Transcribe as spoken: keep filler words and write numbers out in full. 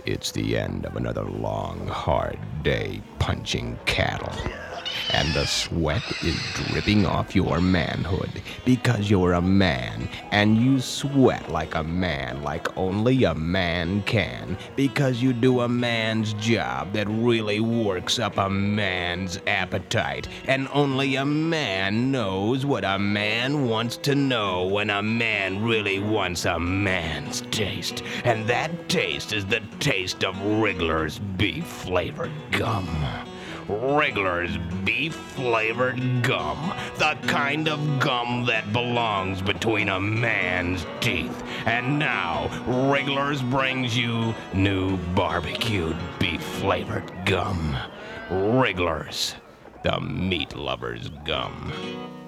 It's the end of another long, hard day punching cattle. And the sweat is dripping off your manhood because you're a man and you sweat like a man, like only a man can, because you do a man's job that really works up a man's appetite. And only a man knows what a man wants to know when a man really wants a man's taste. And that taste is the taste of Wriggler's beef-flavored gum. Wriggler's beef-flavored gum, the kind of gum that belongs between a man's teeth. And now, Wriggler's brings you new barbecued beef-flavored gum. Wriggler's, the meat lover's gum.